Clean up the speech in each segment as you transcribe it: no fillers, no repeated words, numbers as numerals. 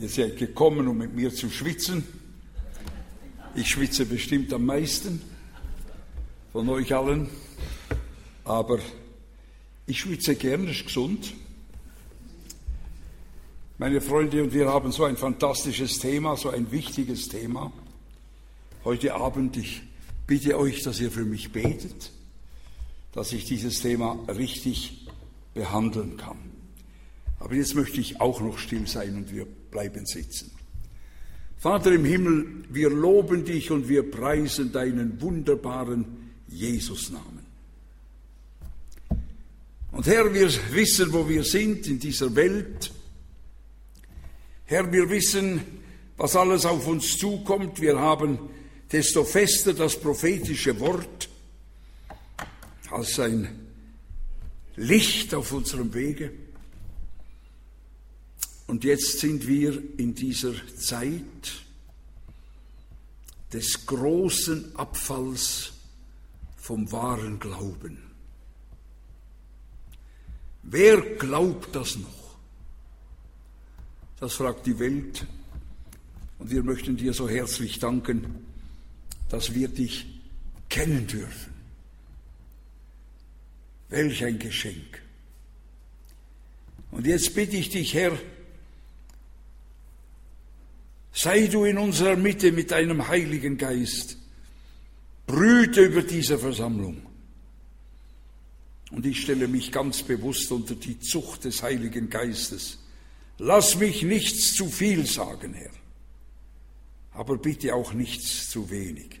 Ihr seid gekommen, um mit mir zu schwitzen. Ich schwitze bestimmt am meisten von euch allen, aber ich schwitze gern, ist gesund. Meine Freunde, und wir haben so ein fantastisches Thema, so ein wichtiges Thema. Heute Abend, ich bitte euch, dass ihr für mich betet, dass ich dieses Thema richtig behandeln kann. Aber jetzt möchte ich auch noch still sein und wir bleiben sitzen. Vater im Himmel, wir loben dich und wir preisen deinen wunderbaren Jesusnamen. Und Herr, wir wissen, wo wir sind in dieser Welt. Herr, wir wissen, was alles auf uns zukommt. Wir haben desto fester das prophetische Wort als ein Licht auf unserem Wege. Und jetzt sind wir in dieser Zeit des großen Abfalls vom wahren Glauben. Wer glaubt das noch? Das fragt die Welt. Und wir möchten dir so herzlich danken, dass wir dich kennen dürfen. Welch ein Geschenk. Und jetzt bitte ich dich, Herr, sei du in unserer Mitte mit deinem Heiligen Geist. Brüte über diese Versammlung. Und ich stelle mich ganz bewusst unter die Zucht des Heiligen Geistes. Lass mich nichts zu viel sagen, Herr, aber bitte auch nichts zu wenig.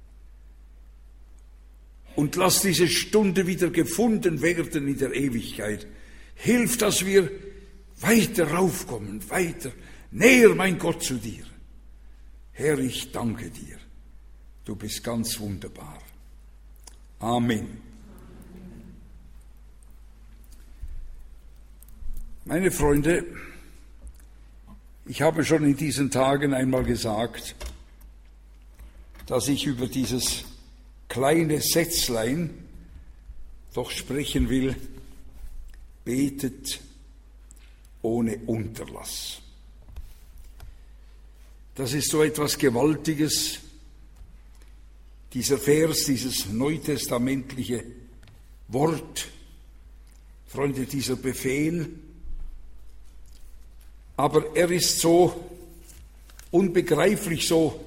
Und lass diese Stunde wieder gefunden werden in der Ewigkeit. Hilf, dass wir weiter raufkommen, weiter, näher, mein Gott, zu dir. Herr, ich danke dir. Du bist ganz wunderbar. Amen. Meine Freunde, ich habe schon in diesen Tagen einmal gesagt, dass ich über dieses kleine Sätzlein doch sprechen will: betet ohne Unterlass. Das ist so etwas Gewaltiges, dieser Vers, dieses neutestamentliche Wort, Freunde, dieser Befehl. Aber er ist so unbegreiflich, so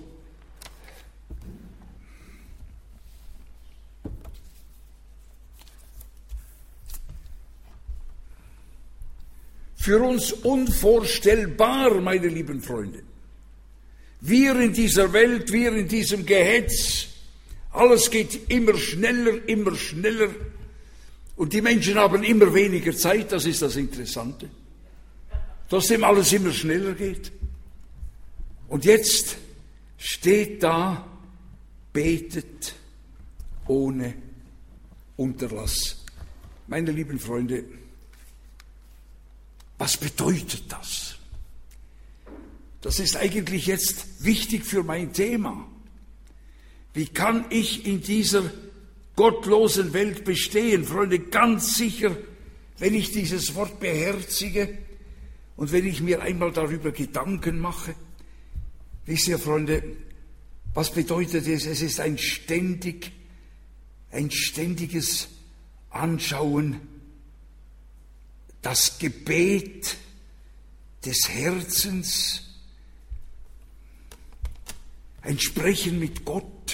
für uns unvorstellbar, meine lieben Freunde. Wir in dieser Welt, wir in diesem Gehetz, alles geht immer schneller und die Menschen haben immer weniger Zeit, das ist das Interessante, dass dem alles immer schneller geht. Und jetzt steht da, betet ohne Unterlass. Meine lieben Freunde, was bedeutet das? Das ist eigentlich jetzt wichtig für mein Thema. Wie kann ich in dieser gottlosen Welt bestehen? Freunde, ganz sicher, wenn ich dieses Wort beherzige und wenn ich mir einmal darüber Gedanken mache. Wisst ihr, Freunde, was bedeutet es? Es ist ein ständiges Anschauen, das Gebet des Herzens, ein Sprechen mit Gott.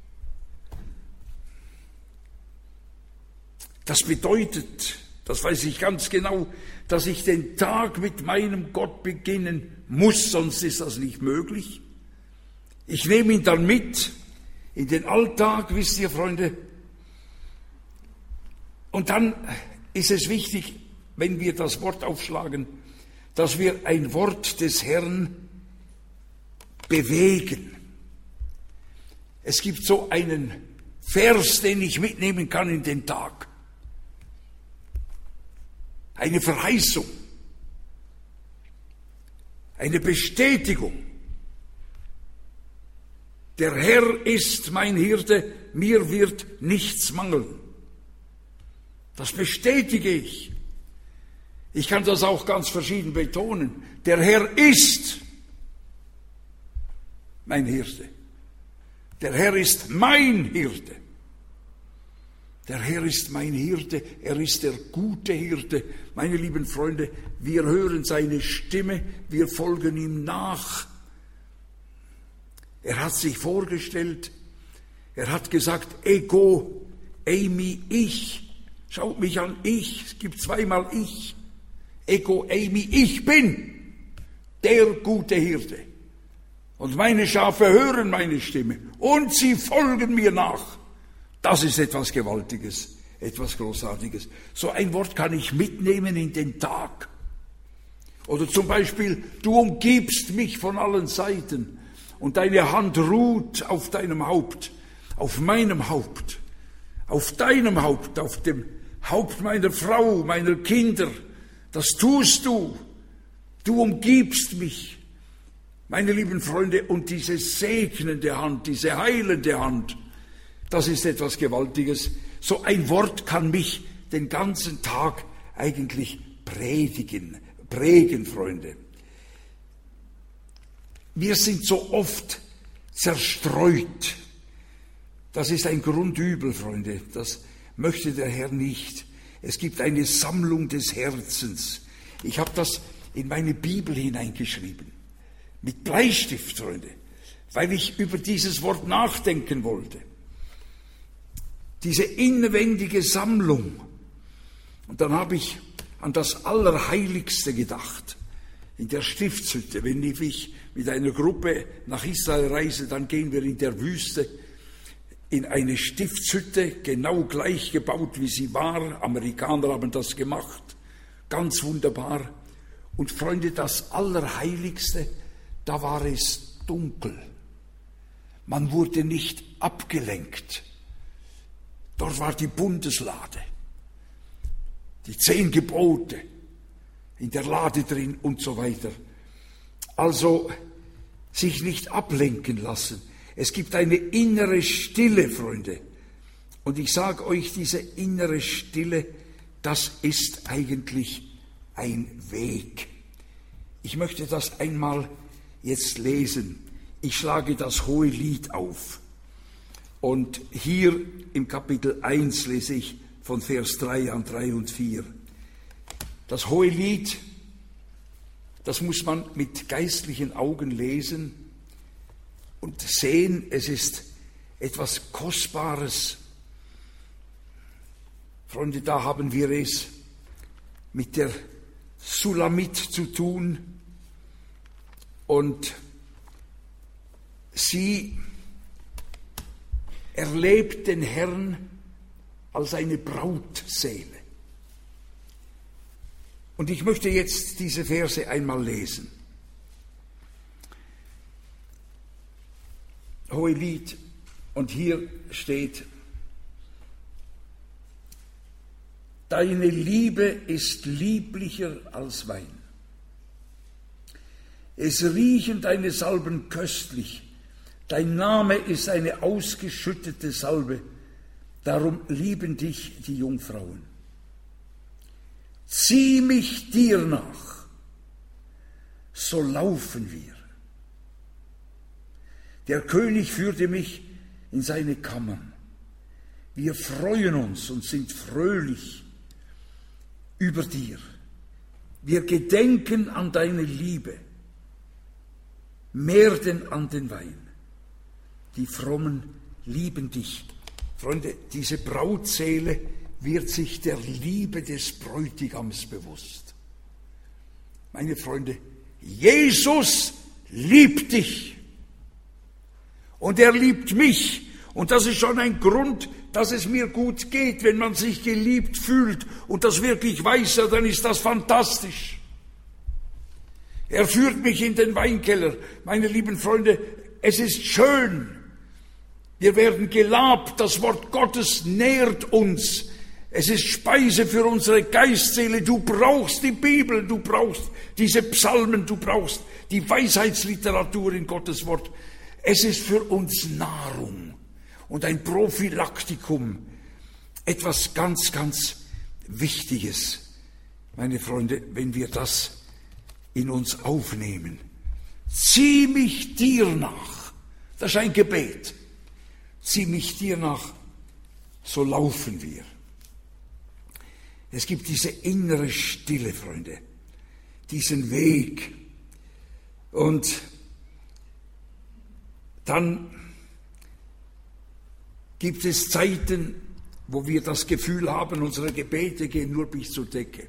Das bedeutet, das weiß ich ganz genau, dass ich den Tag mit meinem Gott beginnen muss, sonst ist das nicht möglich. Ich nehme ihn dann mit in den Alltag, wisst ihr, Freunde. Und dann ist es wichtig, wenn wir das Wort aufschlagen, dass wir ein Wort des Herrn bewegen. Es gibt so einen Vers, den ich mitnehmen kann in den Tag. Eine Verheißung, eine Bestätigung. Der Herr ist mein Hirte, mir wird nichts mangeln. Das bestätige ich. Ich kann das auch ganz verschieden betonen. Der Herr ist mein Hirte. Der Herr ist mein Hirte. Der Herr ist mein Hirte, er ist der gute Hirte. Meine lieben Freunde, wir hören seine Stimme, wir folgen ihm nach. Er hat sich vorgestellt, er hat gesagt, Ego, Eimi, ich. Schaut mich an, ich, es gibt zweimal ich. Ego, Eimi, ich bin der gute Hirte. Und meine Schafe hören meine Stimme und sie folgen mir nach. Das ist etwas Gewaltiges, etwas Großartiges. So ein Wort kann ich mitnehmen in den Tag. Oder zum Beispiel, du umgibst mich von allen Seiten und deine Hand ruht auf deinem Haupt, auf meinem Haupt, auf deinem Haupt, auf dem Haupt meiner Frau, meiner Kinder. Das tust du. Du umgibst mich. Meine lieben Freunde, und diese segnende Hand, diese heilende Hand, das ist etwas Gewaltiges. So ein Wort kann mich den ganzen Tag eigentlich prägen, Freunde. Wir sind so oft zerstreut. Das ist ein Grundübel, Freunde. Das möchte der Herr nicht. Es gibt eine Sammlung des Herzens. Ich habe das in meine Bibel hineingeschrieben. Mit Bleistift, Freunde. Weil ich über dieses Wort nachdenken wollte. Diese inwendige Sammlung. Und dann habe ich an das Allerheiligste gedacht. In der Stiftshütte, wenn ich mit einer Gruppe nach Israel reise, dann gehen wir in der Wüste in eine Stiftshütte, genau gleich gebaut, wie sie war. Amerikaner haben das gemacht. Ganz wunderbar. Und Freunde, das Allerheiligste, da war es dunkel. Man wurde nicht abgelenkt. Dort war die Bundeslade, die 10 Gebote in der Lade drin und so weiter. Also sich nicht ablenken lassen. Es gibt eine innere Stille, Freunde. Und ich sage euch, diese innere Stille, das ist eigentlich ein Weg. Ich möchte das einmal jetzt lesen. Ich schlage das Hohelied auf. Und hier im Kapitel 1 lese ich von Vers 3 an 3 und 4. Das Hohelied, das muss man mit geistlichen Augen lesen und sehen, es ist etwas Kostbares. Freunde, da haben wir es mit der Sulamit zu tun und sie erlebt den Herrn als eine Brautseele. Und ich möchte jetzt diese Verse einmal lesen. Hohelied, und hier steht: Deine Liebe ist lieblicher als Wein. Es riechen deine Salben köstlich. Dein Name ist eine ausgeschüttete Salbe. Darum lieben dich die Jungfrauen. Zieh mich dir nach, so laufen wir. Der König führte mich in seine Kammern. Wir freuen uns und sind fröhlich über dir. Wir gedenken an deine Liebe, mehr denn an den Wein. Die Frommen lieben dich. Freunde, diese Brautseele wird sich der Liebe des Bräutigams bewusst. Meine Freunde, Jesus liebt dich. Und er liebt mich. Und das ist schon ein Grund, dass es mir gut geht, wenn man sich geliebt fühlt und das wirklich weiß, ja, dann ist das fantastisch. Er führt mich in den Weinkeller. Meine lieben Freunde, es ist schön. Wir werden gelabt, das Wort Gottes nährt uns. Es ist Speise für unsere Geistseele. Du brauchst die Bibel, du brauchst diese Psalmen, du brauchst die Weisheitsliteratur in Gottes Wort. Es ist für uns Nahrung und ein Prophylaktikum, etwas ganz, ganz Wichtiges. Meine Freunde, wenn wir das in uns aufnehmen. Zieh mich dir nach, Das ist ein Gebet. Zieh mich dir nach, so laufen wir. Es gibt diese innere Stille, Freunde, diesen Weg. Und dann gibt es Zeiten, wo wir das Gefühl haben, unsere Gebete gehen nur bis zur Decke.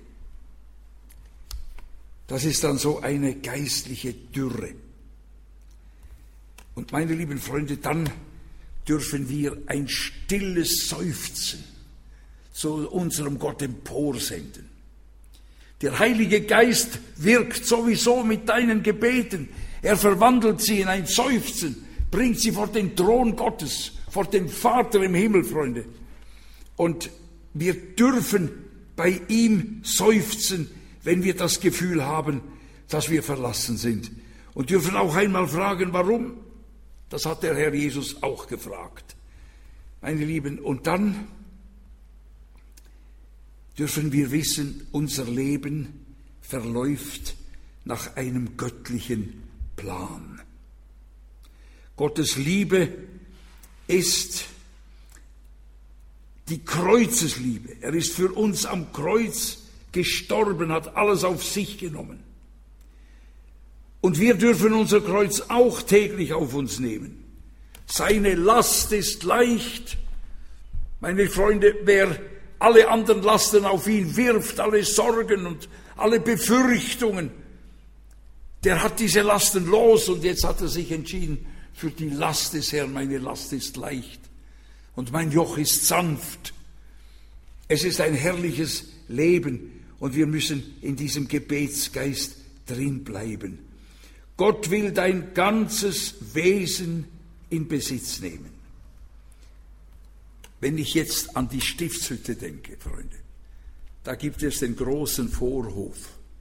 Das ist dann so eine geistliche Dürre. Und meine lieben Freunde, dann dürfen wir ein stilles Seufzen zu unserem Gott emporsenden. Der Heilige Geist wirkt sowieso mit deinen Gebeten. Er verwandelt sie in ein Seufzen, bringt sie vor den Thron Gottes, vor dem Vater im Himmel, Freunde. Und wir dürfen bei ihm seufzen, wenn wir das Gefühl haben, dass wir verlassen sind. Und dürfen auch einmal fragen, warum? Das hat der Herr Jesus auch gefragt. Meine Lieben, und dann dürfen wir wissen, unser Leben verläuft nach einem göttlichen Plan. Gottes Liebe ist die Kreuzesliebe. Er ist für uns am Kreuz gestorben, hat alles auf sich genommen. Und wir dürfen unser Kreuz auch täglich auf uns nehmen. Seine Last ist leicht. Meine Freunde, wer alle anderen Lasten auf ihn wirft, alle Sorgen und alle Befürchtungen, der hat diese Lasten los und jetzt hat er sich entschieden für die Last des Herrn. Meine Last ist leicht und mein Joch ist sanft. Es ist ein herrliches Leben und wir müssen in diesem Gebetsgeist drin bleiben. Gott will dein ganzes Wesen in Besitz nehmen. Wenn ich jetzt an die Stiftshütte denke, Freunde, da gibt es den großen Vorhof.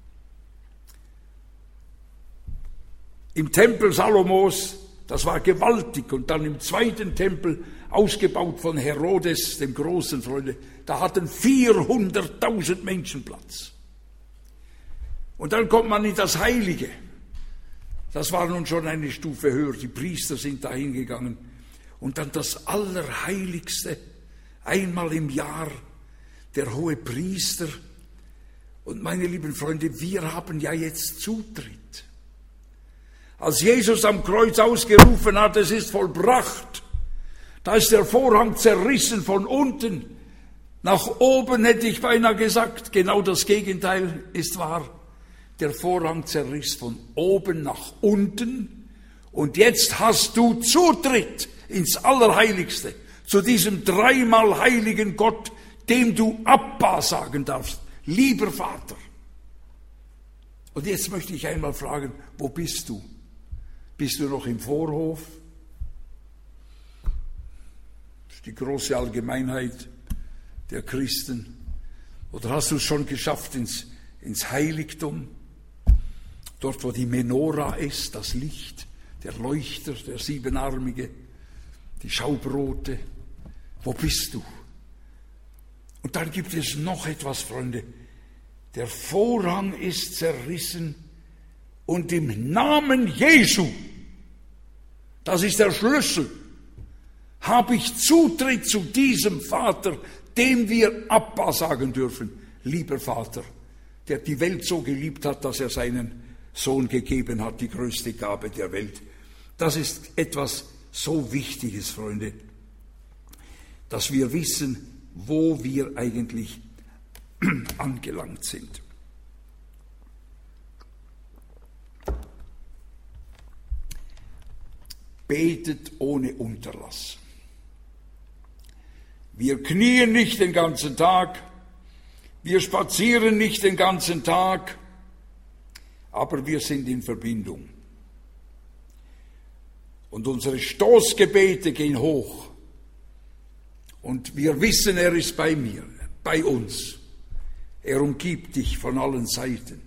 Im Tempel Salomos, das war gewaltig, und dann im zweiten Tempel, ausgebaut von Herodes, dem Großen, Freunde, da hatten 400.000 Menschen Platz. Und dann kommt man in das Heilige. Das war nun schon eine Stufe höher, die Priester sind da hingegangen. Und dann das Allerheiligste, einmal im Jahr, der hohe Priester. Und meine lieben Freunde, wir haben ja jetzt Zutritt. Als Jesus am Kreuz ausgerufen hat, es ist vollbracht, da ist der Vorhang zerrissen von unten. Nach oben hätte ich beinahe gesagt, genau das Gegenteil ist wahr. Der Vorhang zerriss von oben nach unten und jetzt hast du Zutritt ins Allerheiligste, zu diesem dreimal heiligen Gott, dem du Abba sagen darfst, lieber Vater. Und jetzt möchte ich einmal fragen, wo bist du? Bist du noch im Vorhof? Das ist die große Allgemeinheit der Christen. Oder hast du es schon geschafft ins Heiligtum? Dort, wo die Menora ist, das Licht, der Leuchter, der siebenarmige, die Schaubrote. Wo bist du? Und dann gibt es noch etwas, Freunde. Der Vorhang ist zerrissen und im Namen Jesu, das ist der Schlüssel, habe ich Zutritt zu diesem Vater, dem wir Abba sagen dürfen. Lieber Vater, der die Welt so geliebt hat, dass er seinen Sohn gegeben hat, die größte Gabe der Welt. Das ist etwas so Wichtiges, Freunde, dass wir wissen, wo wir eigentlich angelangt sind. Betet ohne Unterlass. Wir knien nicht den ganzen Tag, wir spazieren nicht den ganzen Tag, aber wir sind in Verbindung. Und unsere Stoßgebete gehen hoch. Und wir wissen, er ist bei mir, bei uns. Er umgibt dich von allen Seiten.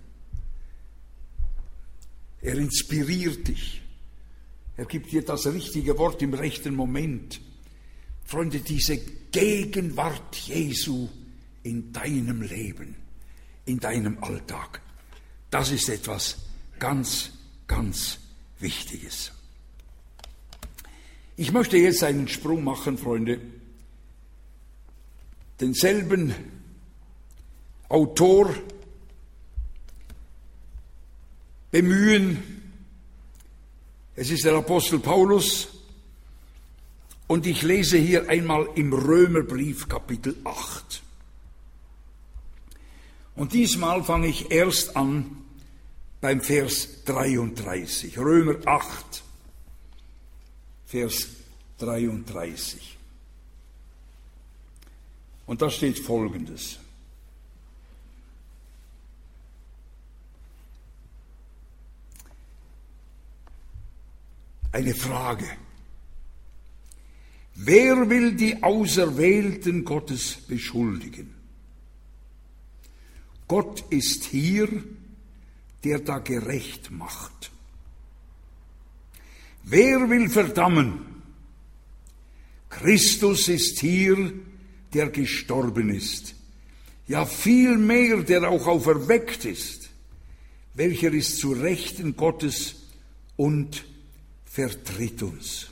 Er inspiriert dich. Er gibt dir das richtige Wort im rechten Moment. Freunde, diese Gegenwart Jesu in deinem Leben, in deinem Alltag, das ist etwas ganz, ganz Wichtiges. Ich möchte jetzt einen Sprung machen, Freunde. Denselben Autor bemühen. Es ist der Apostel Paulus. Und ich lese hier einmal im Römerbrief Kapitel 8. Und diesmal fange ich erst an beim Vers 33. Römer 8, Vers 33. Und da steht Folgendes. Eine Frage. Wer will die Auserwählten Gottes beschuldigen? Gott ist hier, der da gerecht macht. Wer will verdammen? Christus ist hier, der gestorben ist. Ja, vielmehr, der auch auferweckt ist, welcher ist zu Rechten Gottes und vertritt uns.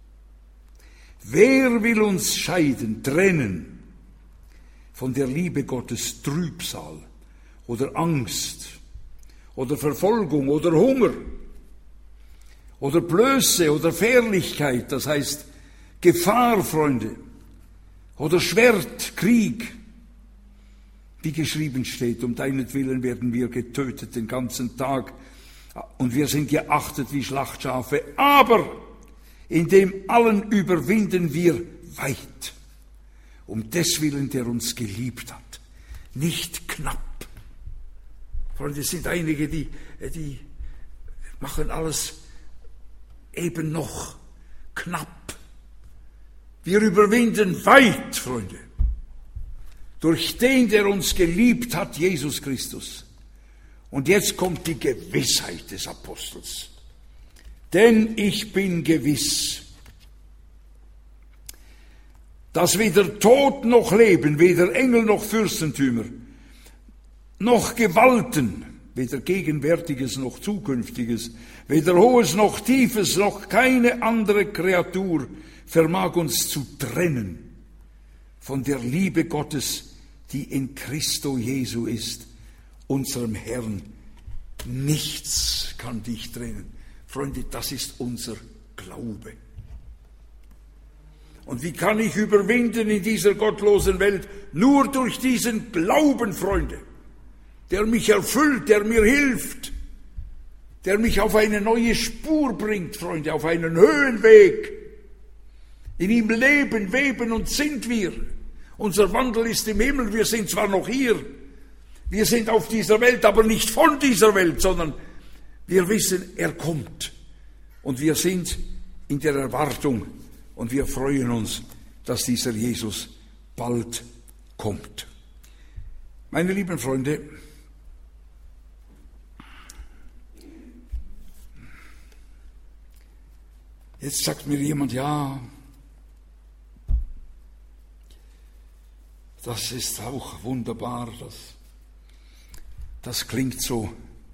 Wer will uns scheiden, trennen von der Liebe Gottes? Trübsal oder Angst oder Verfolgung oder Hunger oder Blöße oder Fährlichkeit, das heißt Gefahr, Freunde, oder Schwert, Krieg. Wie geschrieben steht, um deinetwillen werden wir getötet den ganzen Tag und wir sind geachtet wie Schlachtschafe, aber in dem allen überwinden wir weit, um deswillen, der uns geliebt hat. Nicht knapp. Freunde, es sind einige, die machen alles eben noch knapp. Wir überwinden weit, Freunde, durch den, der uns geliebt hat, Jesus Christus. Und jetzt kommt die Gewissheit des Apostels. Denn ich bin gewiss, dass weder Tod noch Leben, weder Engel noch Fürstentümer, noch Gewalten, weder Gegenwärtiges noch Zukünftiges, weder Hohes noch Tiefes, noch keine andere Kreatur vermag uns zu trennen von der Liebe Gottes, die in Christo Jesu ist, unserem Herrn. Nichts kann dich trennen. Freunde, das ist unser Glaube. Und wie kann ich überwinden in dieser gottlosen Welt? Nur durch diesen Glauben, Freunde, der mich erfüllt, der mir hilft, der mich auf eine neue Spur bringt, Freunde, auf einen Höhenweg. In ihm leben, weben und sind wir. Unser Wandel ist im Himmel, wir sind zwar noch hier, wir sind auf dieser Welt, aber nicht von dieser Welt, sondern wir wissen, er kommt. Und wir sind in der Erwartung und wir freuen uns, dass dieser Jesus bald kommt. Meine lieben Freunde, jetzt sagt mir jemand, ja, das ist auch wunderbar, das klingt so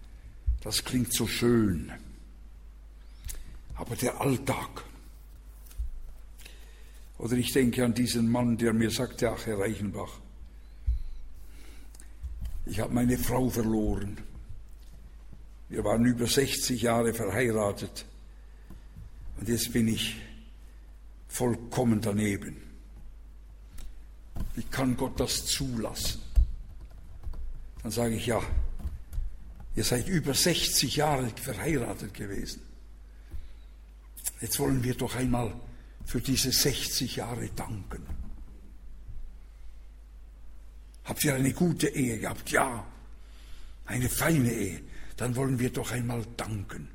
schön. Aber der Alltag. Oder ich denke an diesen Mann, der mir sagte, ach Herr Reichenbach, ich habe meine Frau verloren. Wir waren über 60 Jahre verheiratet und jetzt bin ich vollkommen daneben. Wie kann Gott das zulassen? Dann sage ich, ja, ihr seid über 60 Jahre verheiratet gewesen. Jetzt wollen wir doch einmal für diese 60 Jahre danken. Habt ihr eine gute Ehe gehabt? Ja, eine feine Ehe. Dann wollen wir doch einmal danken.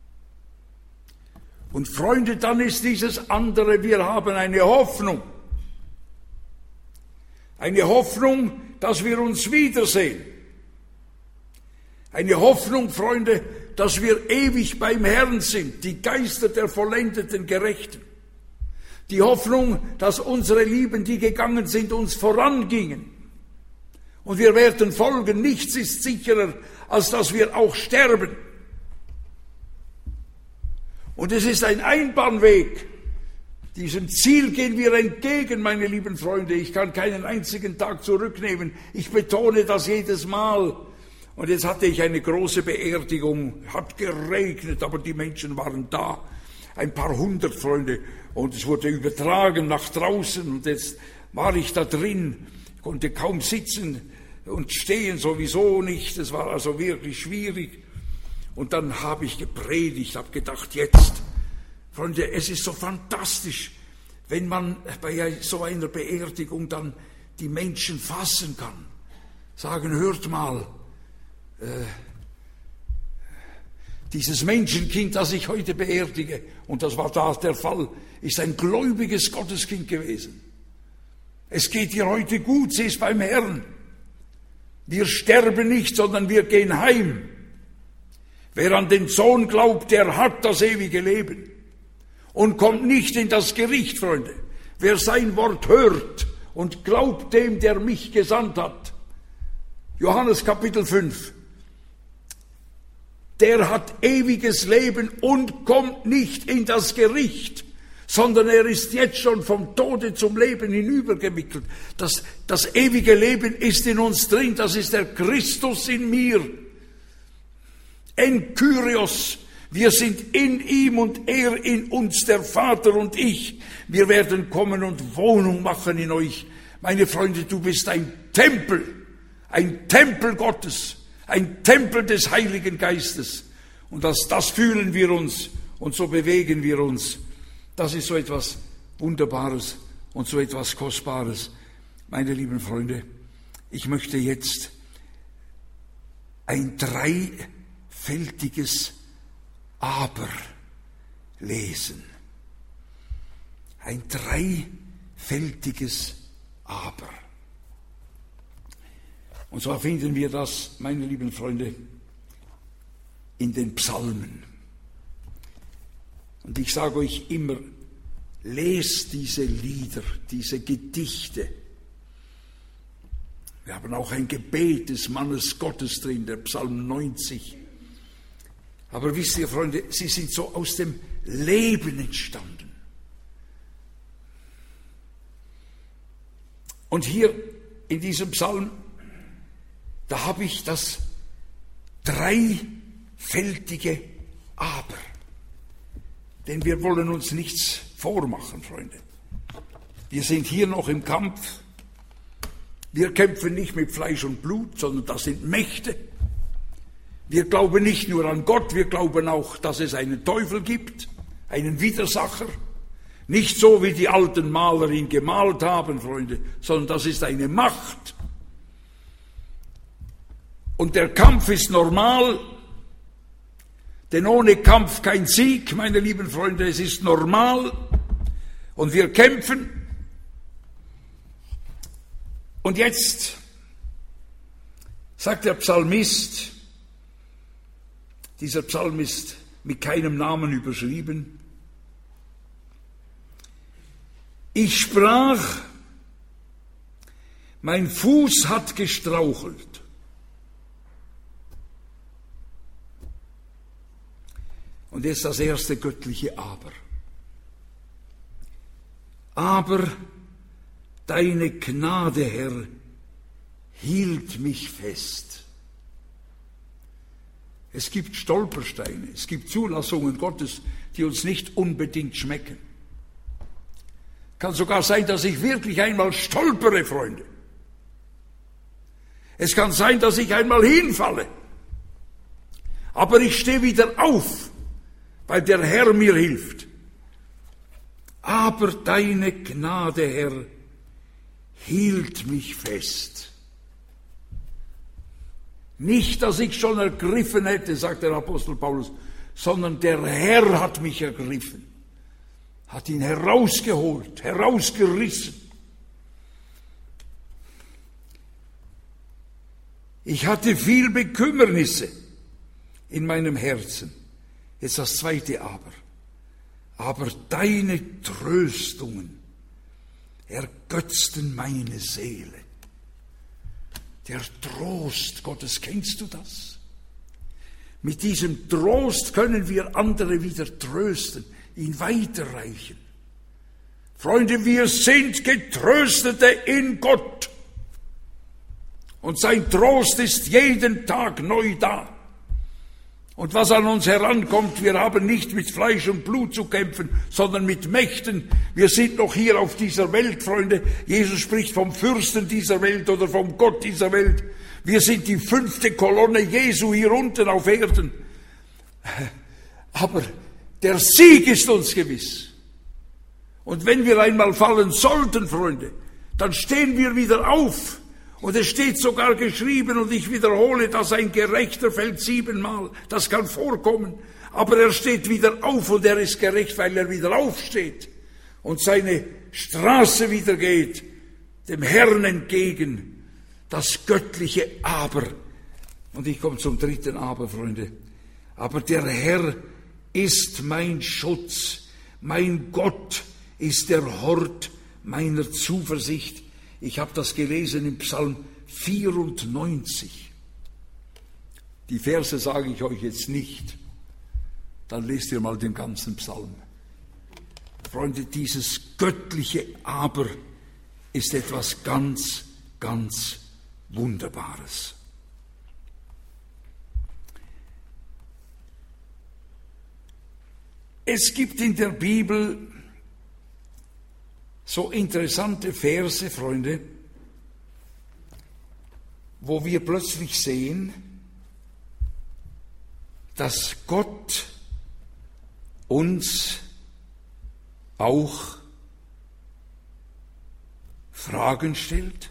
Und Freunde, dann ist dieses andere, wir haben eine Hoffnung. Eine Hoffnung, dass wir uns wiedersehen. Eine Hoffnung, Freunde, dass wir ewig beim Herrn sind, die Geister der vollendeten Gerechten. Die Hoffnung, dass unsere Lieben, die gegangen sind, uns vorangingen. Und wir werden folgen. Nichts ist sicherer, als dass wir auch sterben. Und es ist ein Einbahnweg Diesem Ziel gehen wir entgegen, meine lieben Freunde. Ich kann keinen einzigen Tag zurücknehmen. Ich betone das jedes Mal. Und jetzt hatte ich eine große Beerdigung. Hat geregnet, aber die Menschen waren da. Ein paar hundert Freunde. Und es wurde übertragen nach draußen. Und jetzt war ich da drin, konnte kaum sitzen und stehen sowieso nicht. Es war also wirklich schwierig. Und dann habe ich gepredigt, habe gedacht, jetzt, Freunde, es ist so fantastisch, wenn man bei so einer Beerdigung dann die Menschen fassen kann. Sagen, hört mal, dieses Menschenkind, das ich heute beerdige, und das war da der Fall, ist ein gläubiges Gotteskind gewesen. Es geht ihr heute gut, sie ist beim Herrn. Wir sterben nicht, sondern wir gehen heim. Wer an den Sohn glaubt, der hat das ewige Leben und kommt nicht in das Gericht, Freunde. Wer sein Wort hört und glaubt dem, der mich gesandt hat, Johannes Kapitel 5, der hat ewiges Leben und kommt nicht in das Gericht, sondern er ist jetzt schon vom Tode zum Leben hinübergewickelt. Das ewige Leben ist in uns drin, das ist der Christus in mir. En Kyrios, wir sind in ihm und er in uns, der Vater und ich. Wir werden kommen und Wohnung machen in euch. Meine Freunde, du bist ein Tempel Gottes, ein Tempel des Heiligen Geistes. Und das fühlen wir uns und so bewegen wir uns. Das ist so etwas Wunderbares und so etwas Kostbares. Meine lieben Freunde, ich möchte jetzt ein dreifältiges Aber lesen. Ein dreifältiges Aber. Und zwar finden wir das, meine lieben Freunde, in den Psalmen. Und ich sage euch immer, lest diese Lieder, diese Gedichte. Wir haben auch ein Gebet des Mannes Gottes drin, der Psalm 90. Aber wisst ihr, Freunde, sie sind so aus dem Leben entstanden. Und hier in diesem Psalm, da habe ich das dreifältige Aber. Denn wir wollen uns nichts vormachen, Freunde. Wir sind hier noch im Kampf. Wir kämpfen nicht mit Fleisch und Blut, sondern das sind Mächte. Wir glauben nicht nur an Gott, wir glauben auch, dass es einen Teufel gibt, einen Widersacher. Nicht so, wie die alten Maler ihn gemalt haben, Freunde, sondern das ist eine Macht. Und der Kampf ist normal, denn ohne Kampf kein Sieg, meine lieben Freunde, es ist normal. Und wir kämpfen. Und jetzt sagt der Psalmist, dieser Psalm ist mit keinem Namen überschrieben, ich sprach, mein Fuß hat gestrauchelt. Und jetzt das erste göttliche Aber. Aber deine Gnade, Herr, hielt mich fest. Es gibt Stolpersteine, es gibt Zulassungen Gottes, die uns nicht unbedingt schmecken. Kann sogar sein, dass ich wirklich einmal stolpere, Freunde. Es kann sein, dass ich einmal hinfalle. Aber ich stehe wieder auf, weil der Herr mir hilft. Aber deine Gnade, Herr, hielt mich fest. Nicht, dass ich schon ergriffen hätte, sagt der Apostel Paulus, sondern der Herr hat mich ergriffen, hat ihn herausgeholt, herausgerissen. Ich hatte viel Bekümmernisse in meinem Herzen. Jetzt das zweite Aber. Aber deine Tröstungen ergötzten meine Seele. Der Trost Gottes, kennst du das? Mit diesem Trost können wir andere wieder trösten, ihn weiterreichen. Freunde, wir sind Getröstete in Gott. Und sein Trost ist jeden Tag neu da. Und was an uns herankommt, wir haben nicht mit Fleisch und Blut zu kämpfen, sondern mit Mächten. Wir sind noch hier auf dieser Welt, Freunde. Jesus spricht vom Fürsten dieser Welt oder vom Gott dieser Welt. Wir sind die 5. Kolonne Jesu hier unten auf Erden. Aber der Sieg ist uns gewiss. Und wenn wir einmal fallen sollten, Freunde, dann stehen wir wieder auf. Und es steht sogar geschrieben, und ich wiederhole, dass ein Gerechter fällt 7-mal. Das kann vorkommen. Aber er steht wieder auf und er ist gerecht, weil er wieder aufsteht und seine Straße wieder geht, dem Herrn entgegen. Das göttliche Aber. Und ich komme zum 3. Aber, Freunde. Aber der Herr ist mein Schutz. Mein Gott ist der Hort meiner Zuversicht. Ich habe das gelesen im Psalm 94. Die Verse sage ich euch jetzt nicht. Dann lest ihr mal den ganzen Psalm. Freunde, dieses göttliche Aber ist etwas ganz, ganz Wunderbares. Es gibt in der Bibel so interessante Verse, Freunde, wo wir plötzlich sehen, dass Gott uns auch Fragen stellt,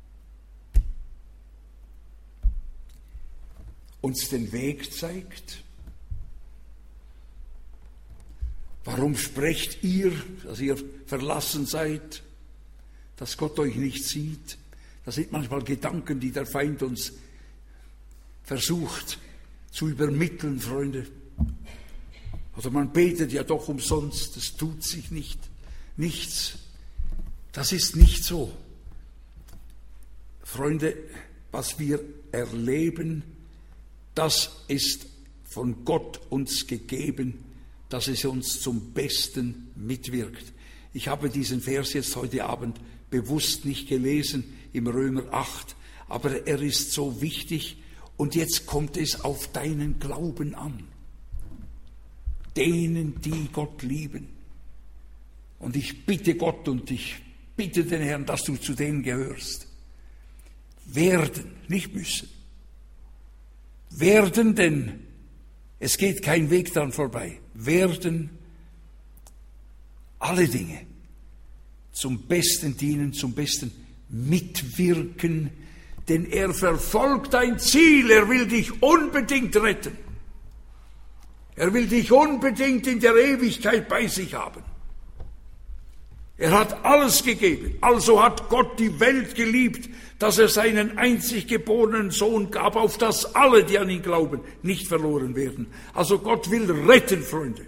uns den Weg zeigt. Warum sprecht ihr, dass ihr verlassen seid, dass Gott euch nicht sieht? Das sind manchmal Gedanken, die der Feind uns versucht zu übermitteln, Freunde. Oder man betet ja doch umsonst, es tut sich nichts. Das ist nicht so. Freunde, was wir erleben, das ist von Gott uns gegeben, dass es uns zum Besten mitwirkt. Ich habe diesen Vers jetzt heute Abend bewusst nicht gelesen im Römer 8, aber er ist so wichtig und jetzt kommt es auf deinen Glauben an. Denen, die Gott lieben. Und ich bitte Gott und ich bitte den Herrn, dass du zu denen gehörst. Werden, nicht müssen. Werden, denn es geht kein Weg dran vorbei. Werden alle Dinge zum Besten dienen, zum Besten mitwirken, denn er verfolgt ein Ziel, er will dich unbedingt retten. Er will dich unbedingt in der Ewigkeit bei sich haben. Er hat alles gegeben, also hat Gott die Welt geliebt, dass er seinen einzig geborenen Sohn gab, auf dass alle, die an ihn glauben, nicht verloren werden. Also Gott will retten, Freunde.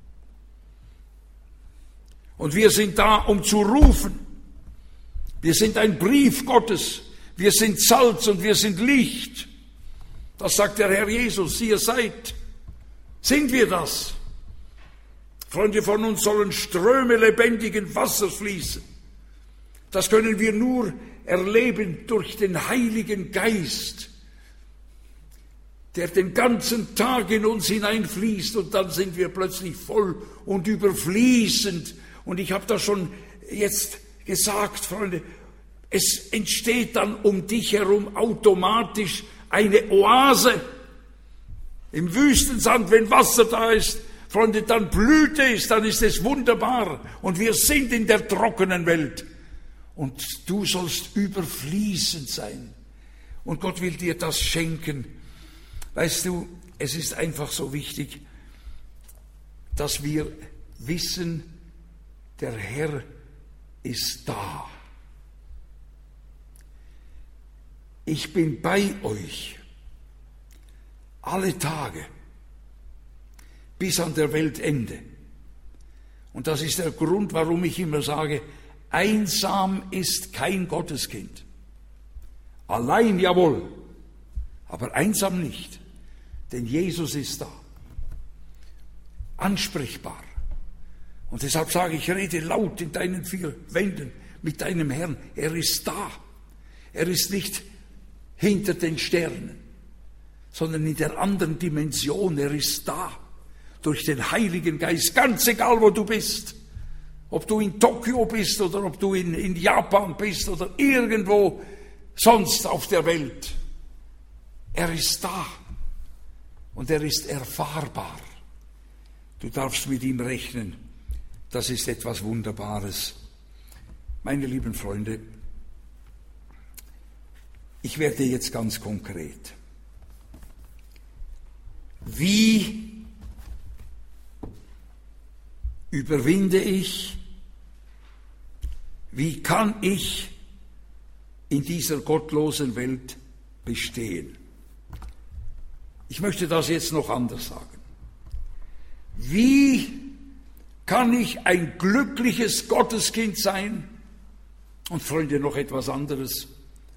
Und wir sind da, um zu rufen. Wir sind ein Brief Gottes. Wir sind Salz und wir sind Licht. Das sagt der Herr Jesus, ihr seid. Sind wir das? Freunde, von uns sollen Ströme lebendigen Wassers fließen. Das können wir nur erleben durch den Heiligen Geist, der den ganzen Tag in uns hineinfließt und dann sind wir plötzlich voll und überfließend. Und ich habe das schon jetzt gesagt, Freunde, es entsteht dann um dich herum automatisch eine Oase. Im Wüstensand, wenn Wasser da ist, Freunde, dann blüht es, dann ist es wunderbar. Und wir sind in der trockenen Welt. Und du sollst überfließend sein. Und Gott will dir das schenken. Weißt du, es ist einfach so wichtig, dass wir wissen, der Herr ist da. Ich bin bei euch alle Tage bis an der Weltende. Und das ist der Grund, warum ich immer sage, einsam ist kein Gotteskind. Allein jawohl, aber einsam nicht. Denn Jesus ist da. Ansprechbar. Und deshalb sage ich, rede laut in deinen 4 Wänden mit deinem Herrn. Er ist da. Er ist nicht hinter den Sternen, sondern in der anderen Dimension. Er ist da. Durch den Heiligen Geist, ganz egal, wo du bist. Ob du in Tokio bist oder ob du in Japan bist oder irgendwo sonst auf der Welt. Er ist da. Und er ist erfahrbar. Du darfst mit ihm rechnen. Das ist etwas Wunderbares. Meine lieben Freunde, ich werde jetzt ganz konkret. Wie überwinde ich, wie kann ich in dieser gottlosen Welt bestehen? Ich möchte das jetzt noch anders sagen. Wie kann ich ein glückliches Gotteskind sein? Und Freunde, noch etwas anderes.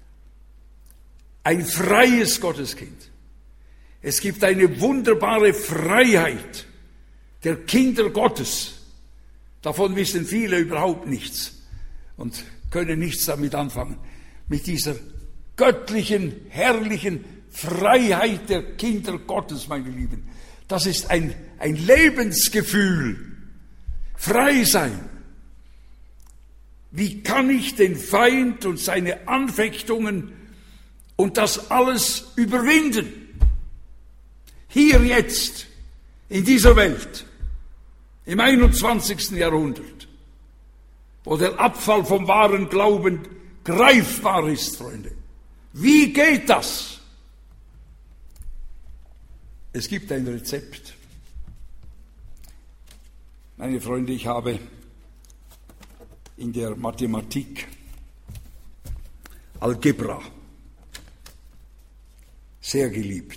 Ein freies Gotteskind. Es gibt eine wunderbare Freiheit der Kinder Gottes. Davon wissen viele überhaupt nichts und können nichts damit anfangen. Mit dieser göttlichen, herrlichen Freiheit der Kinder Gottes, meine Lieben. Das ist ein Lebensgefühl. Frei sein. Wie kann ich den Feind und seine Anfechtungen und das alles überwinden? Hier jetzt, in dieser Welt, im 21. Jahrhundert, wo der Abfall vom wahren Glauben greifbar ist, Freunde. Wie geht das? Es gibt ein Rezept. Meine Freunde, ich habe in der Mathematik Algebra sehr geliebt.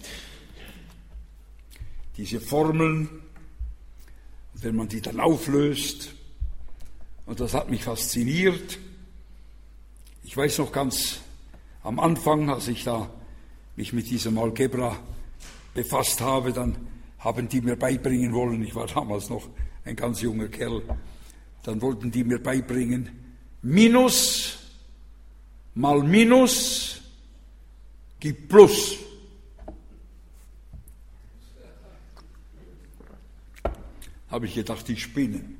Diese Formeln, wenn man die dann auflöst, und das hat mich fasziniert. Ich weiß noch ganz am Anfang, als ich da mich mit diesem Algebra befasst habe, dann haben die mir beibringen wollen, ich war damals noch ein ganz junger Kerl, dann wollten die mir beibringen, Minus mal Minus gibt Plus. Habe ich gedacht, die spinnen.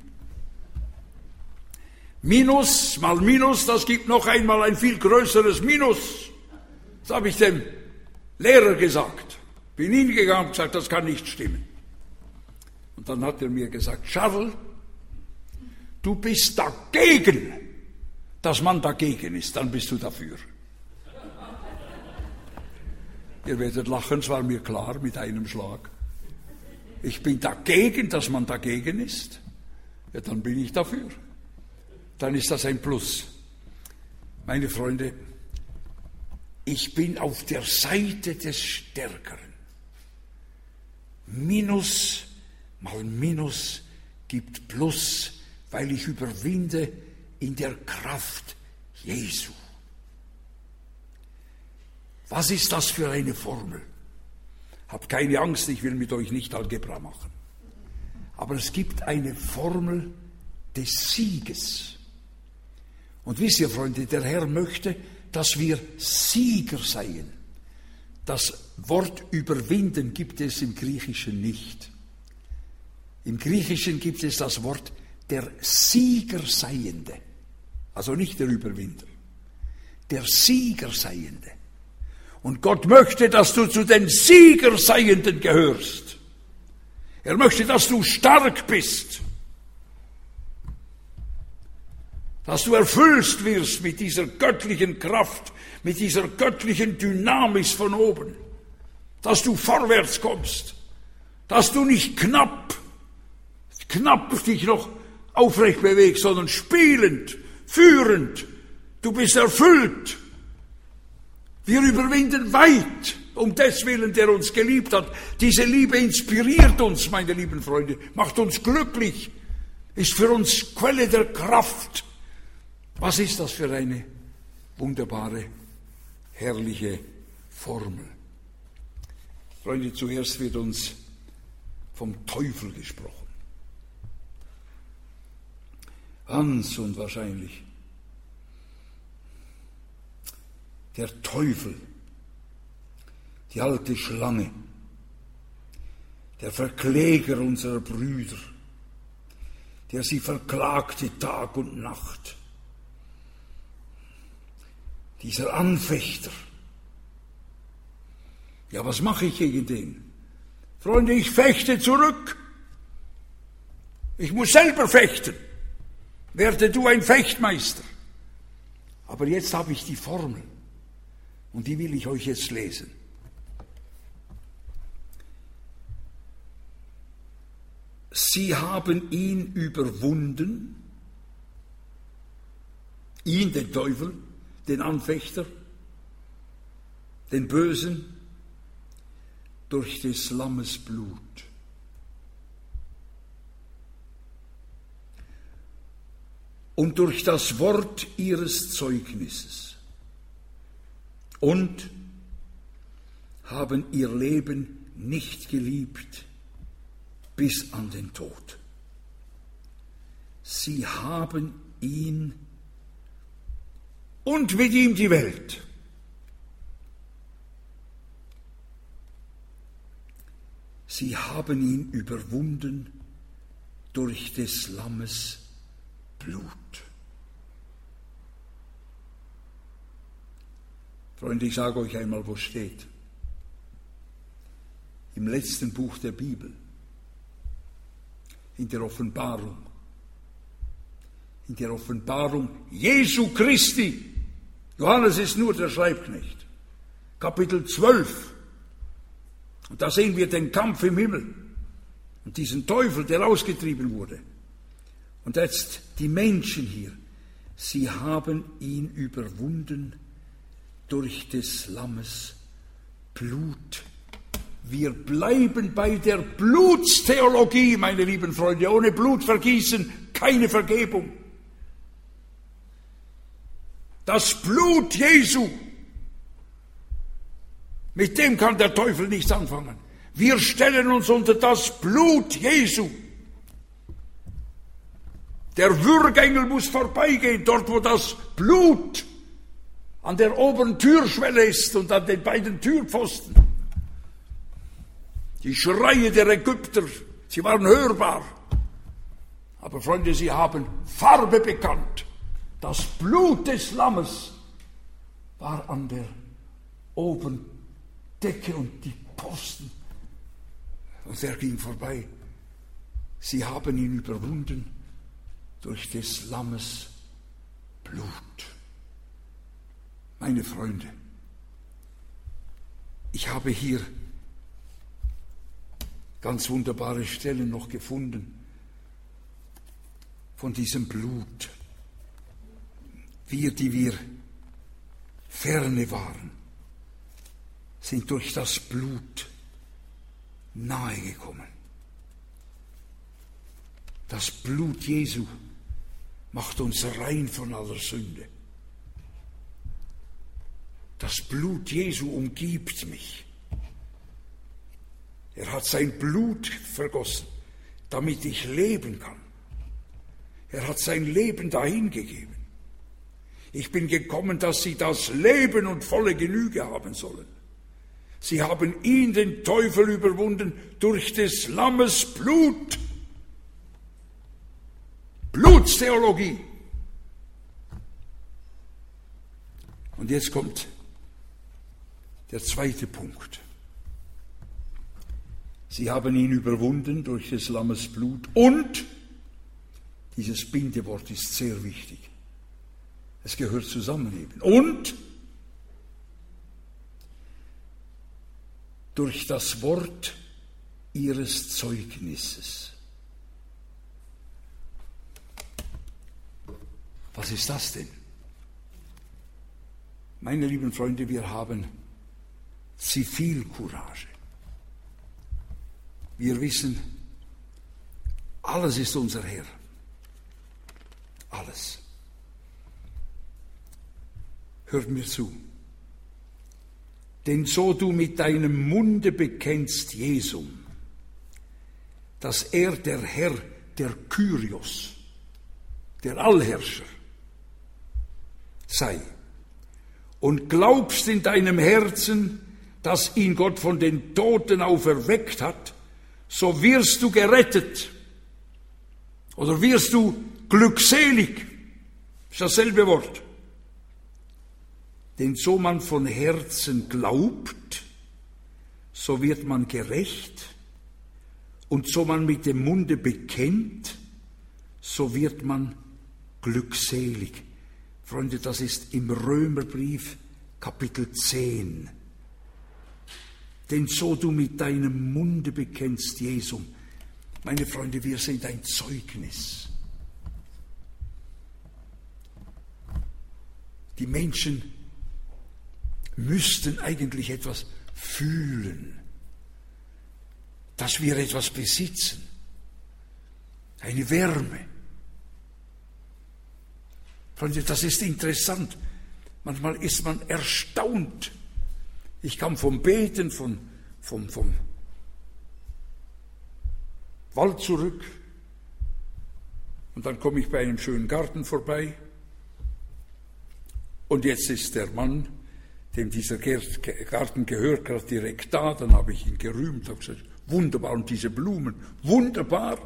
Minus mal Minus, das gibt noch einmal ein viel größeres Minus. Das habe ich dem Lehrer gesagt. Bin hingegangen und gesagt, das kann nicht stimmen. Und dann hat er mir gesagt, Charles, du bist dagegen, dass man dagegen ist, dann bist du dafür. Ihr werdet lachen, es war mir klar mit einem Schlag. Ich bin dagegen, dass man dagegen ist. Ja, dann bin ich dafür. Dann ist das ein Plus. Meine Freunde, ich bin auf der Seite des Stärkeren. Minus mal Minus gibt Plus, weil ich überwinde in der Kraft Jesu. Was ist das für eine Formel? Habt keine Angst, ich will mit euch nicht Algebra machen. Aber es gibt eine Formel des Sieges. Und wisst ihr, Freunde, der Herr möchte, dass wir Sieger seien. Das Wort überwinden gibt es im Griechischen nicht. Im Griechischen gibt es das Wort der Siegerseiende. Also nicht der Überwinder. Der Siegerseiende. Und Gott möchte, dass du zu den Siegerseienden gehörst. Er möchte, dass du stark bist. Dass du erfüllt wirst mit dieser göttlichen Kraft, mit dieser göttlichen Dynamis von oben. Dass du vorwärts kommst. Dass du nicht knapp dich noch aufrecht bewegst, sondern spielend, führend. Du bist erfüllt. Wir überwinden weit, um des Willen, der uns geliebt hat. Diese Liebe inspiriert uns, meine lieben Freunde, macht uns glücklich, ist für uns Quelle der Kraft. Was ist das für eine wunderbare, herrliche Formel? Freunde, zuerst wird uns vom Teufel gesprochen. Ganz unwahrscheinlich. Der Teufel, die alte Schlange, der Verkläger unserer Brüder, der sie verklagte Tag und Nacht, dieser Anfechter. Ja, was mache ich gegen den? Freunde, ich fechte zurück. Ich muss selber fechten. Werde du ein Fechtmeister. Aber jetzt habe ich die Formel und die will ich euch jetzt lesen. Sie haben ihn überwunden, ihn, den Teufel, den Anfechter, den Bösen, durch des Lammes Blut. Und durch das Wort ihres Zeugnisses. Und haben ihr Leben nicht geliebt bis an den Tod. Sie haben ihn und mit ihm die Welt. Sie haben ihn überwunden durch des Lammes Blut. Freunde, ich sage euch einmal, wo steht. Im letzten Buch der Bibel, in der Offenbarung Jesu Christi. Johannes ist nur der Schreibknecht. Kapitel 12. Und da sehen wir den Kampf im Himmel und diesen Teufel, der ausgetrieben wurde. Und jetzt die Menschen hier, sie haben ihn überwunden durch des Lammes Blut. Wir bleiben bei der Blutstheologie, meine lieben Freunde. Ohne Blutvergießen keine Vergebung. Das Blut Jesu, mit dem kann der Teufel nichts anfangen. Wir stellen uns unter das Blut Jesu. Der Würgengel muss vorbeigehen, dort wo das Blut an der oberen Türschwelle ist und an den beiden Türpfosten. Die Schreie der Ägypter, sie waren hörbar. Aber Freunde, sie haben Farbe bekannt. Das Blut des Lammes war an der oberen Decke und die Posten. Und er ging vorbei. Sie haben ihn überwunden durch des Lammes Blut. Meine Freunde, ich habe hier ganz wunderbare Stellen noch gefunden von diesem Blut. Wir, die wir ferne waren, sind durch das Blut nahe gekommen. Das Blut Jesu macht uns rein von aller Sünde. Das Blut Jesu umgibt mich. Er hat sein Blut vergossen, damit ich leben kann. Er hat sein Leben dahingegeben. Ich bin gekommen, dass sie das Leben und volle Genüge haben sollen. Sie haben ihn, den Teufel, überwunden durch des Lammes Blut. Blutstheologie. Und jetzt kommt der zweite Punkt. Sie haben ihn überwunden durch des Lammes Blut und, dieses Bindewort ist sehr wichtig, es gehört zusammen eben, und durch das Wort ihres Zeugnisses. Was ist das denn? Meine lieben Freunde, wir haben Zivilcourage. Wir wissen, alles ist unser Herr. Alles. Hört mir zu. Denn so du mit deinem Munde bekennst Jesum, dass er der Herr, der Kyrios, der Allherrscher sei und glaubst in deinem Herzen, dass ihn Gott von den Toten auferweckt hat, so wirst du gerettet oder wirst du glückselig. Das ist dasselbe Wort. Denn so man von Herzen glaubt, so wird man gerecht, und so man mit dem Munde bekennt, so wird man glückselig. Freunde, das ist im Römerbrief Kapitel 10. Denn so du mit deinem Munde bekennst, Jesum, meine Freunde, wir sind ein Zeugnis. Die Menschen müssten eigentlich etwas fühlen, dass wir etwas besitzen, eine Wärme. Freunde, das ist interessant. Manchmal ist man erstaunt. Ich kam vom Beten, vom Wald zurück und dann komme ich bei einem schönen Garten vorbei und jetzt ist der Mann, dem dieser Garten gehört, gerade direkt da. Dann habe ich ihn gerühmt, habe gesagt, wunderbar, und diese Blumen, wunderbar.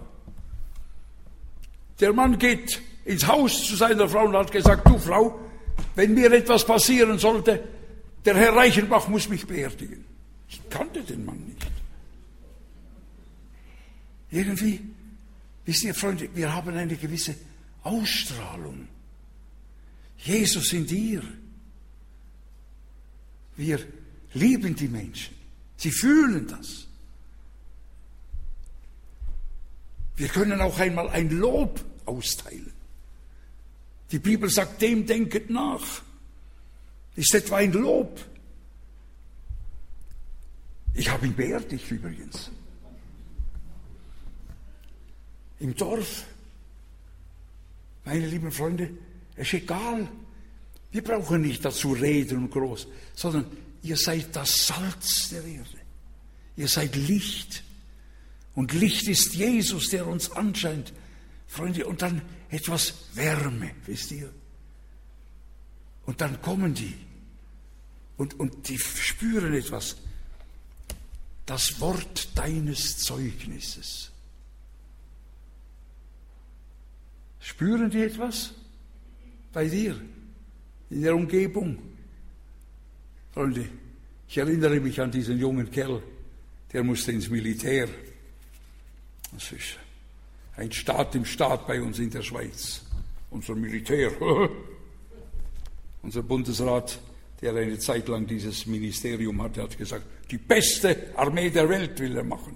Der Mann geht ins Haus zu seiner Frau und hat gesagt, du Frau, wenn mir etwas passieren sollte, der Herr Reichenbach muss mich beerdigen. Ich kannte den Mann nicht. Irgendwie, wisst ihr, Freunde, wir haben eine gewisse Ausstrahlung. Jesus in dir. Wir lieben die Menschen. Sie fühlen das. Wir können auch einmal ein Lob austeilen. Die Bibel sagt, dem denket nach. Ist etwa ein Lob. Ich habe ihn beerdigt übrigens. Im Dorf. Meine lieben Freunde, es ist egal. Wir brauchen nicht dazu reden und groß, sondern ihr seid das Salz der Erde. Ihr seid Licht. Und Licht ist Jesus, der uns anscheint. Freunde, und dann etwas Wärme, wisst ihr? Und dann kommen die und die spüren etwas. Das Wort deines Zeugnisses. Spüren die etwas? Bei dir? In der Umgebung? Freunde, ich erinnere mich an diesen jungen Kerl, der musste ins Militär. Das ist ein Staat im Staat bei uns in der Schweiz. Unser Militär. Unser Bundesrat, der eine Zeit lang dieses Ministerium hatte, hat gesagt, die beste Armee der Welt will er machen.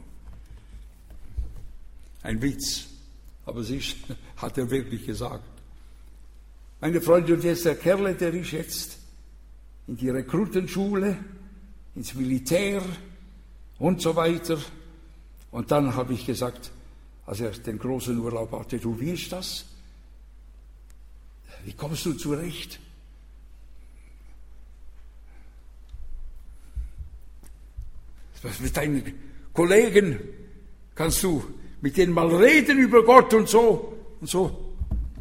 Ein Witz, aber es hat er wirklich gesagt. Meine Freunde, und jetzt der Kerl, der ist jetzt in die Rekrutenschule, ins Militär und so weiter. Und dann habe ich gesagt, als er den großen Urlaub hatte, du, wie ist das? Wie kommst du zurecht? Mit deinen Kollegen kannst du mit denen mal reden über Gott und so und so.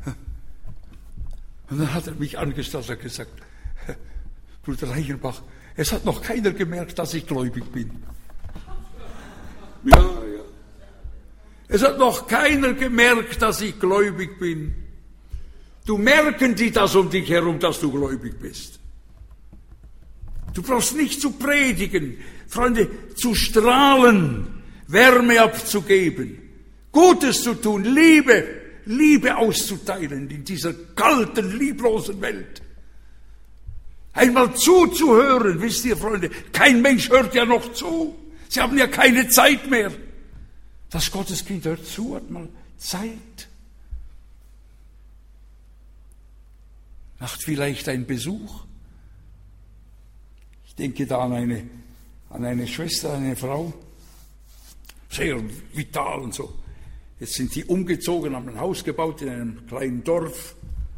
Und dann hat er mich angestarrt und gesagt, Bruder Reichenbach, es hat noch keiner gemerkt, dass ich gläubig bin. Ja. Es hat noch keiner gemerkt, dass ich gläubig bin. Du merken die das um dich herum, dass du gläubig bist. Du brauchst nicht zu predigen, Freunde, zu strahlen, Wärme abzugeben, Gutes zu tun, Liebe auszuteilen in dieser kalten, lieblosen Welt. Einmal zuzuhören, wisst ihr, Freunde, kein Mensch hört ja noch zu. Sie haben ja keine Zeit mehr. Das Gotteskind hört zu, hat mal Zeit. Macht vielleicht einen Besuch. Ich denke da an eine Schwester, eine Frau, sehr vital und so. Jetzt sind die umgezogen, haben ein Haus gebaut in einem kleinen Dorf.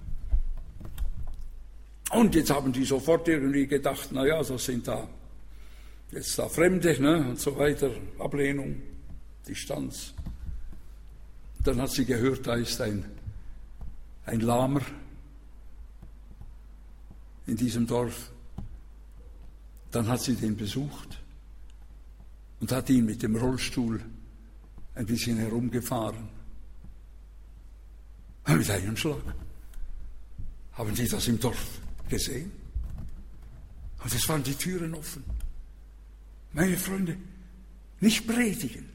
Und jetzt haben die sofort irgendwie gedacht, naja, das sind da jetzt da Fremde, ne, und so weiter, Ablehnung, Distanz. Dann hat sie gehört, da ist ein ein Lahmer in diesem Dorf. Dann hat sie den besucht und hat ihn mit dem Rollstuhl ein bisschen herumgefahren. Mit einem Schlag. Haben Sie das im Dorf gesehen? Und es waren die Türen offen. Meine Freunde, nicht predigen.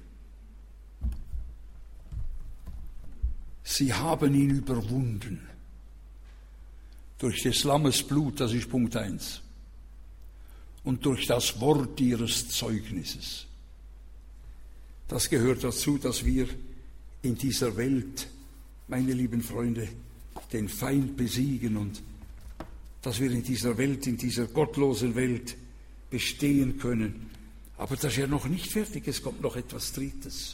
Sie haben ihn überwunden. Durch des Lammes Blut, das ist Punkt 1. Und durch das Wort ihres Zeugnisses. Das gehört dazu, dass wir in dieser Welt, meine lieben Freunde, den Feind besiegen und dass wir in dieser Welt, in dieser gottlosen Welt bestehen können. Aber das ist ja noch nicht fertig, es kommt noch etwas Drittes.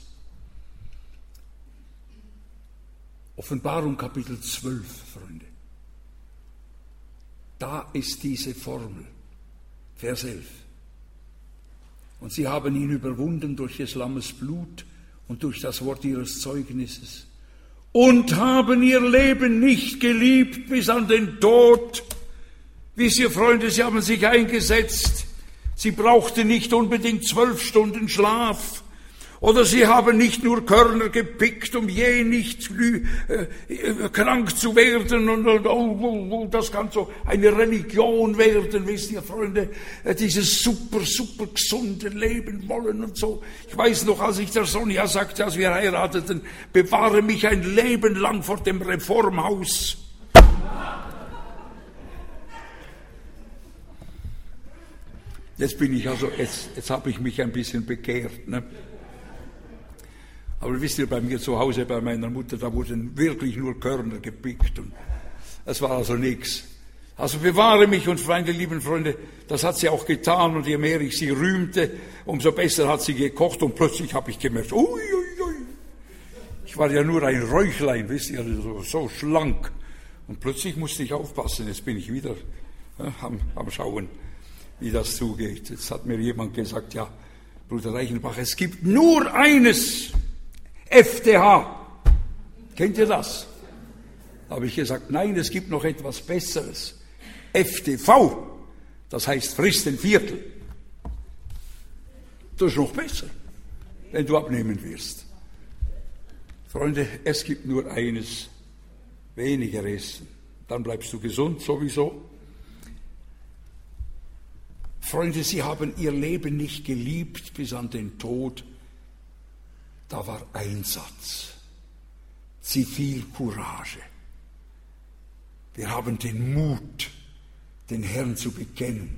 Offenbarung Kapitel 12, Freunde. Da ist diese Formel, Vers 11. Und sie haben ihn überwunden durch des Lammes Blut und durch das Wort ihres Zeugnisses und haben ihr Leben nicht geliebt bis an den Tod. Wisst ihr, Freunde, sie haben sich eingesetzt. Sie brauchten nicht unbedingt 12 Stunden Schlaf. Oder sie haben nicht nur Körner gepickt, um je nicht krank zu werden. Und das kann so eine Religion werden, wisst ihr, Freunde. Dieses super gesunde Leben wollen und so. Ich weiß noch, als ich der Sonja sagte, als wir heirateten, bewahre mich ein Leben lang vor dem Reformhaus. Jetzt habe ich mich ein bisschen bekehrt, ne? Aber wisst ihr, bei mir zu Hause, bei meiner Mutter, da wurden wirklich nur Körner gepickt und es war also nichts. Also bewahre mich und meine lieben Freunde, das hat sie auch getan und je mehr ich sie rühmte, umso besser hat sie gekocht und plötzlich habe ich gemerkt, ich war ja nur ein Räuchlein, wisst ihr, so schlank und plötzlich musste ich aufpassen, jetzt bin ich wieder am Schauen, wie das zugeht. Jetzt hat mir jemand gesagt, ja, Bruder Reichenbach, es gibt nur eines, FDH. Kennt ihr das? Da habe ich gesagt, nein, es gibt noch etwas Besseres. FDV, das heißt Fristenviertel. Das ist noch besser, wenn du abnehmen wirst. Freunde, es gibt nur eines, weniger essen. Dann bleibst du gesund sowieso. Freunde, sie haben ihr Leben nicht geliebt bis an den Tod. Da war Einsatz, Zivilcourage. Wir haben den Mut, den Herrn zu bekennen.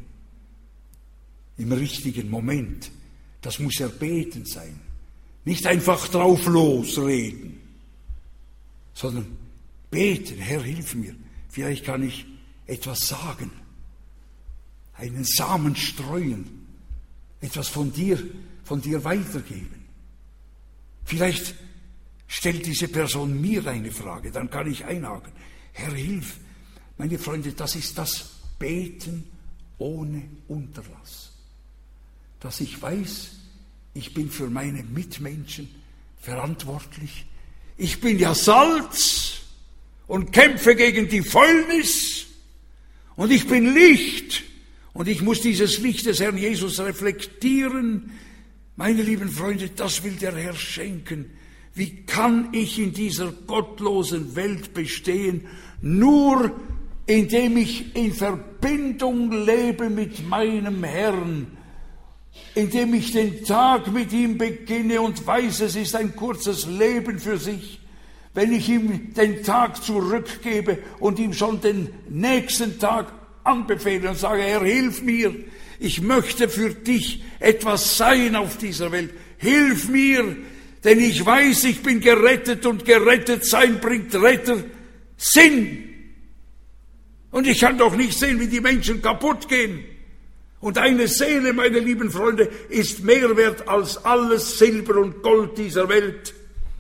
Im richtigen Moment. Das muss erbeten sein. Nicht einfach drauf losreden, sondern beten. Herr, hilf mir. Vielleicht kann ich etwas sagen. Einen Samen streuen. Etwas von dir weitergeben. Vielleicht stellt diese Person mir eine Frage, dann kann ich einhaken. Herr, hilf. Meine Freunde, das ist das Beten ohne Unterlass. Dass ich weiß, ich bin für meine Mitmenschen verantwortlich. Ich bin ja Salz und kämpfe gegen die Fäulnis. Und ich bin Licht. Und ich muss dieses Licht des Herrn Jesus reflektieren. Meine lieben Freunde, das will der Herr schenken. Wie kann ich in dieser gottlosen Welt bestehen? Nur indem ich in Verbindung lebe mit meinem Herrn. Indem ich den Tag mit ihm beginne und weiß, es ist ein kurzes Leben für sich. Wenn ich ihm den Tag zurückgebe und ihm schon den nächsten Tag anbefehle und sage, Herr, hilf mir. Ich möchte für dich etwas sein auf dieser Welt. Hilf mir, denn ich weiß, ich bin gerettet und gerettet sein bringt Retter Sinn. Und ich kann doch nicht sehen, wie die Menschen kaputt gehen. Und eine Seele, meine lieben Freunde, ist mehr wert als alles Silber und Gold dieser Welt.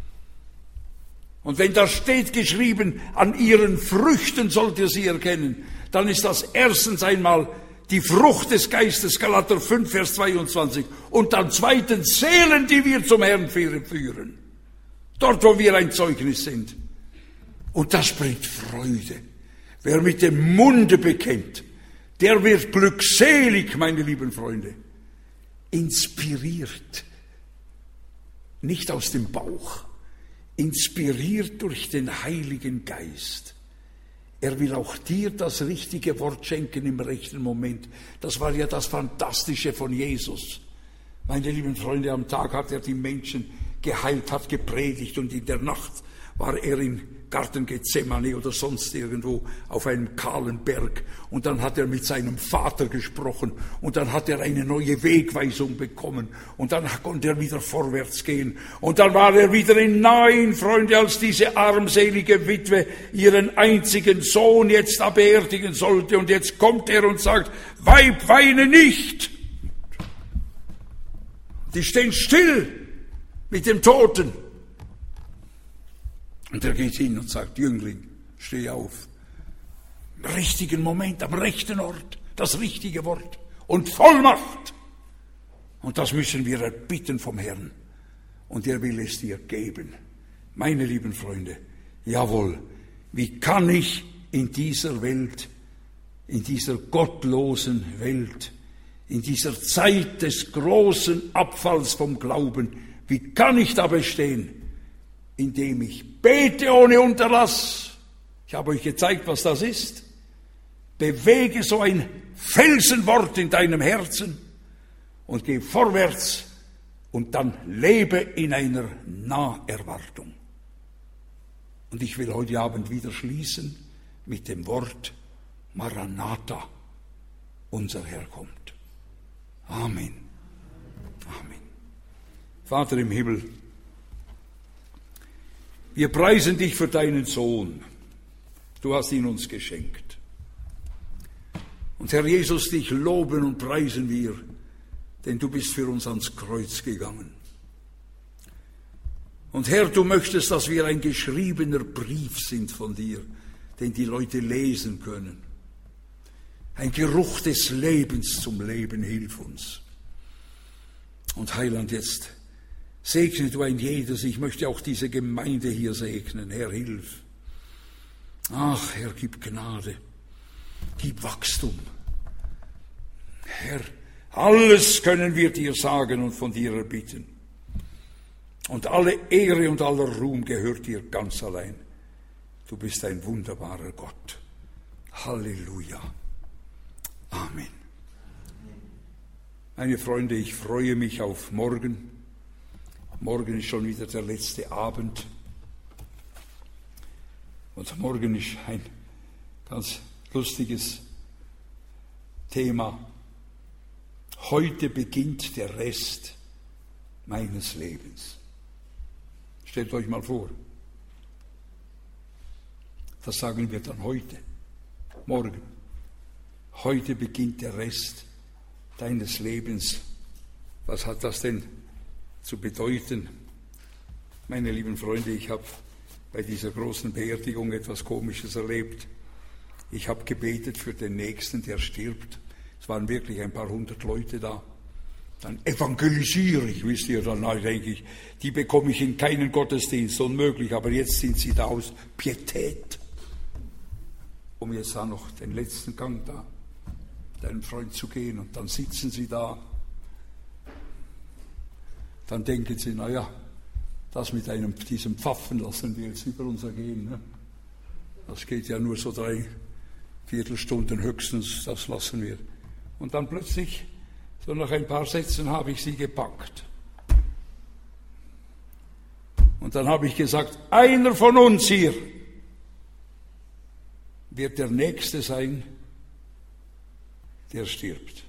Und wenn da steht geschrieben, an ihren Früchten sollt ihr sie erkennen, dann ist das erstens einmal die Frucht des Geistes, Galater 5, Vers 22. Und dann zweitens Seelen, die wir zum Herrn führen. Dort, wo wir ein Zeugnis sind. Und das bringt Freude. Wer mit dem Munde bekennt, der wird glückselig, meine lieben Freunde. Inspiriert, nicht aus dem Bauch, inspiriert durch den Heiligen Geist. Er will auch dir das richtige Wort schenken im rechten Moment. Das war ja das Fantastische von Jesus. Meine lieben Freunde, am Tag hat er die Menschen geheilt, hat gepredigt und in der Nacht war er im Garten Gethsemane oder sonst irgendwo auf einem kahlen Berg. Und dann hat er mit seinem Vater gesprochen und dann hat er eine neue Wegweisung bekommen und dann konnte er wieder vorwärts gehen. Und dann war er wieder in Nein, Freunde, als diese armselige Witwe ihren einzigen Sohn jetzt beerdigen sollte. Und jetzt kommt er und sagt, Weib, weine nicht. Die stehen still mit dem Toten. Und er geht hin und sagt, Jüngling, steh auf. Im richtigen Moment, am rechten Ort, das richtige Wort und Vollmacht. Und das müssen wir erbitten vom Herrn. Und er will es dir geben. Meine lieben Freunde, jawohl, wie kann ich in dieser Welt, in dieser gottlosen Welt, in dieser Zeit des großen Abfalls vom Glauben, wie kann ich da bestehen? Indem ich bete ohne Unterlass. Ich habe euch gezeigt, was das ist. Bewege so ein Felsenwort in deinem Herzen und geh vorwärts und dann lebe in einer Naherwartung. Und ich will heute Abend wieder schließen mit dem Wort Maranatha, unser Herr kommt. Amen. Amen. Vater im Himmel, wir preisen dich für deinen Sohn. Du hast ihn uns geschenkt. Und Herr Jesus, dich loben und preisen wir, denn du bist für uns ans Kreuz gegangen. Und Herr, du möchtest, dass wir ein geschriebener Brief sind von dir, den die Leute lesen können. Ein Geruch des Lebens zum Leben, hilf uns. Und Heiland, jetzt segne du ein jedes, ich möchte auch diese Gemeinde hier segnen. Herr, hilf. Ach, Herr, gib Gnade, gib Wachstum. Herr, alles können wir dir sagen und von dir erbitten. Und alle Ehre und aller Ruhm gehört dir ganz allein. Du bist ein wunderbarer Gott. Halleluja. Amen. Meine Freunde, ich freue mich auf morgen. Morgen ist schon wieder der letzte Abend. Und morgen ist ein ganz lustiges Thema. Heute beginnt der Rest meines Lebens. Stellt euch mal vor. Das sagen wir dann heute, morgen. Heute beginnt der Rest deines Lebens. Was hat das denn zu bedeuten? Meine lieben Freunde, ich habe bei dieser großen Beerdigung etwas Komisches erlebt. Ich habe gebetet für den Nächsten, der stirbt. Es waren wirklich ein paar hundert Leute da. Dann evangelisiere ich, wisst ihr, dann denke ich, die bekomme ich in keinen Gottesdienst, unmöglich, aber jetzt sind sie da aus Pietät. Um jetzt da noch den letzten Gang da, deinem Freund zu gehen, und dann sitzen sie da. Dann denken sie, naja, das mit diesem Pfaffen lassen wir jetzt über uns ergehen. Ne? Das geht ja nur so 3 Viertelstunden höchstens, das lassen wir. Und dann plötzlich, so nach ein paar Sätzen, habe ich sie gepackt. Und dann habe ich gesagt, einer von uns hier wird der Nächste sein, der stirbt.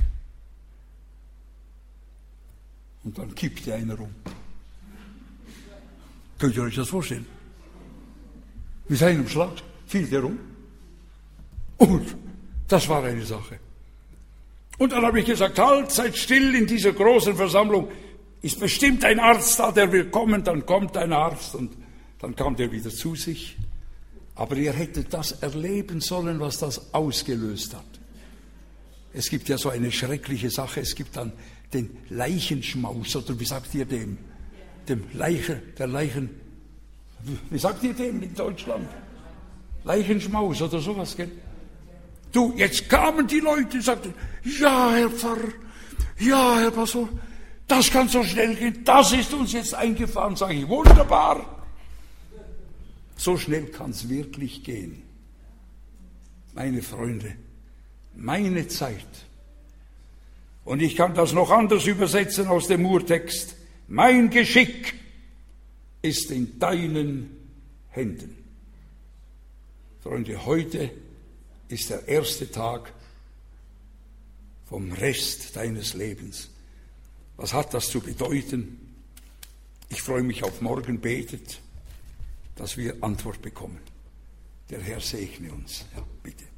Und dann kippte einer um. Könnt ihr euch das vorstellen? Mit einem Schlag fiel der um. Und das war eine Sache. Und dann habe ich gesagt, halt, seid still, in dieser großen Versammlung ist bestimmt ein Arzt da, der will kommen. Dann kommt ein Arzt und dann kam der wieder zu sich. Aber ihr hättet das erleben sollen, was das ausgelöst hat. Es gibt ja so eine schreckliche Sache, es gibt dann den Leichenschmaus, oder wie sagt ihr dem? Der Wie sagt ihr dem in Deutschland? Leichenschmaus oder sowas, gell? Du, jetzt kamen die Leute und sagten, ja, Herr Pfarrer, ja, Herr Pastor, das kann so schnell gehen, das ist uns jetzt eingefahren, sage ich, wunderbar. So schnell kann es wirklich gehen. Meine Freunde, meine Zeit. Und ich kann das noch anders übersetzen aus dem Urtext. Mein Geschick ist in deinen Händen. Freunde, heute ist der erste Tag vom Rest deines Lebens. Was hat das zu bedeuten? Ich freue mich auf morgen, betet, dass wir Antwort bekommen. Der Herr segne uns. Ja, bitte.